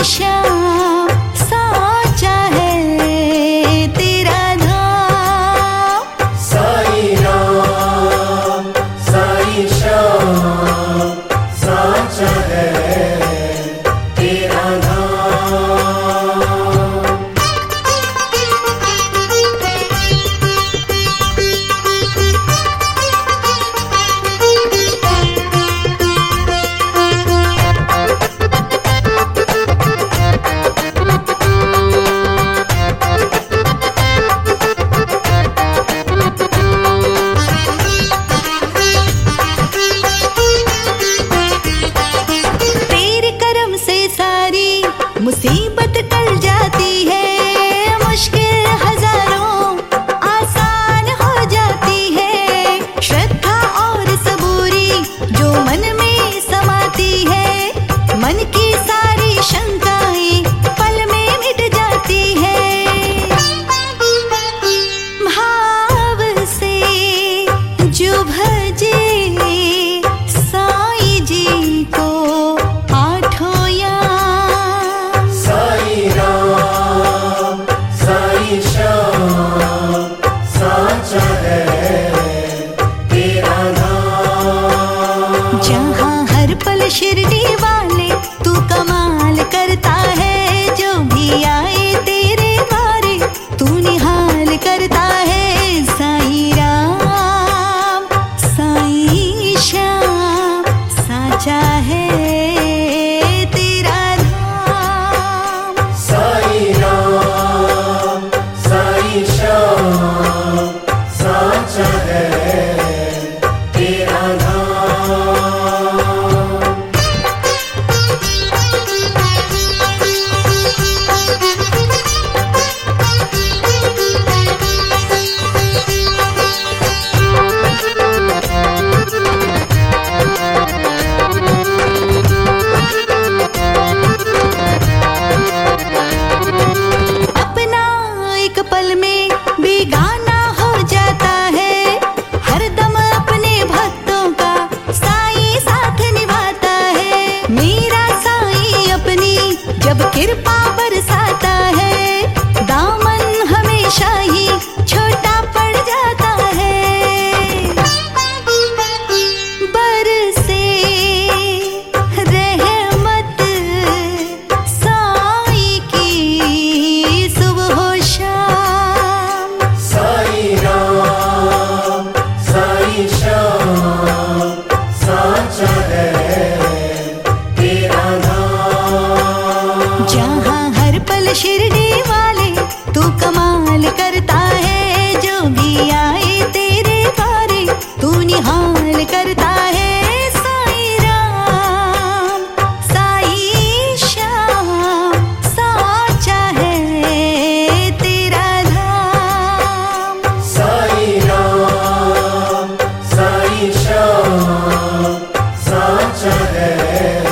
श्याम साचा है तेरा धाम। साईं राम साईं श्याम साचा है तेरा धाम। मुसीबत टल जाती है, मुश्किल हजारों आसान हो जाती है। श्रद्धा और सबूरी जो मन में समाती है, मन की सारी शंकाएं पल में मिट जाती है। भाव से जो भजे साईं जी को आठों याम। साईं राम साईं श्याम साचा है तेरा नाम। जहाँ हर पल शिरडी वाले तू कमाल करता है, जो भी आए तेरे द्वारे तू निहाल करता है। साईं राम साईं श्याम साचा है तेरा धाम। साईं राम साईं श्याम साचा है तेरा धाम। पल में बेगाना हो जाता है, हरदम अपने भक्तों का साईं साथ निभाता है। मेरा साईं अपनी जब कृपा बरसाता है, दामन हमेशा ही छोटा पड़ जाता है। बरसे रहमत साईं की सुबह हो शाम। साईं राम साईं श्याम साचा है तेरा नाम। जहाँ हर पल शिरडी वाले तू कमाल करता है, जो भी आए तेरे द्वारे तू निहाल करता है। साईं राम साईं श्याम साचा है तेरा धाम। साईं राम साईं श्याम साचा है